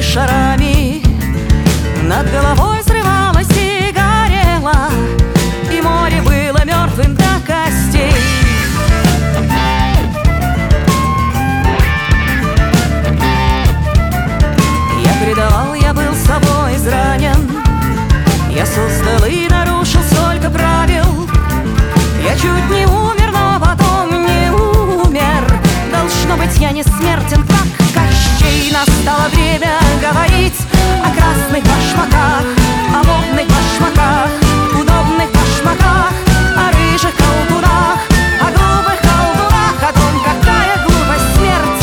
шарами. Над головой взрывалась и горела, и море было мертвым до костей. Я предавал, я был собой изранен, я создал и нарушил столько правил. Я чуть не умер, но потом не умер. Должно быть, я не смертен, как Кощей. Настало время говорить о красных башмаках, о модных башмаках, удобных башмаках, о рыжих колдунах, о глупых колдунах, о том, какая глупость смерти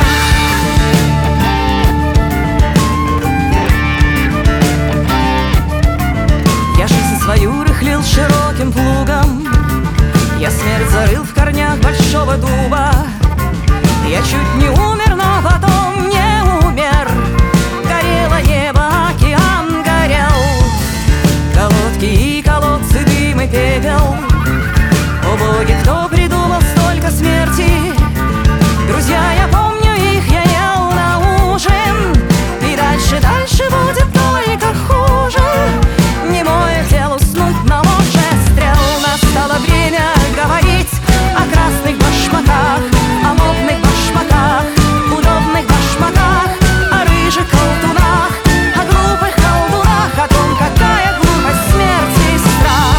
страх. Я жизнь свою рыхлил широким плугом, я смерть зарыл в корнях большого дуба. Я чуть не умер, но потом не умер. Горело небо, океан горел, колодки и колодцы, дым и пепел. О боги, кто придумал столько смерти? Друзья, я помню их, я ел на ужин. И дальше будет только хуже. Не мое дело уснуть на ложе стрел. Настало время говорить о красных башмаках, о модных башмаках, удобных башмаках, о рыжих колдунах, о глупых колдунах, о том, какая глупость смерти и страх.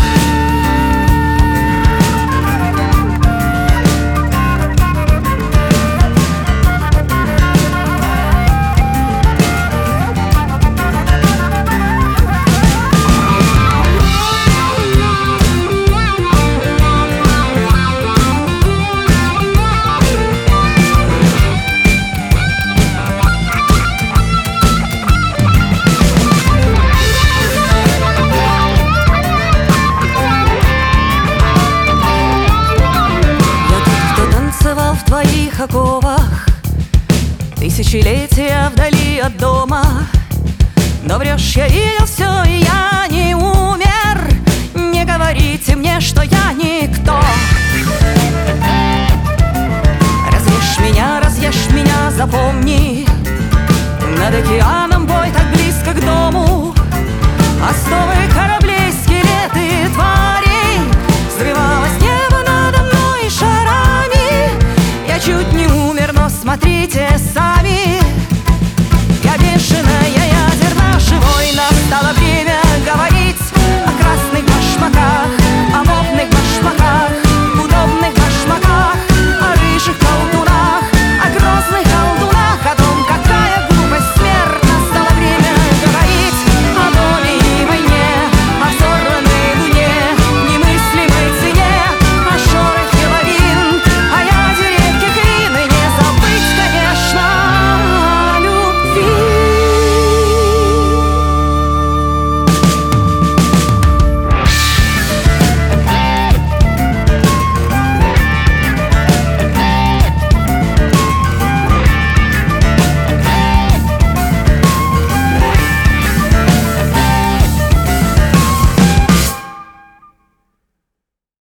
В твоих оковах тысячелетия вдали от дома. Но врешь, я видел все, и я не умер. Не говорите мне, что я никто.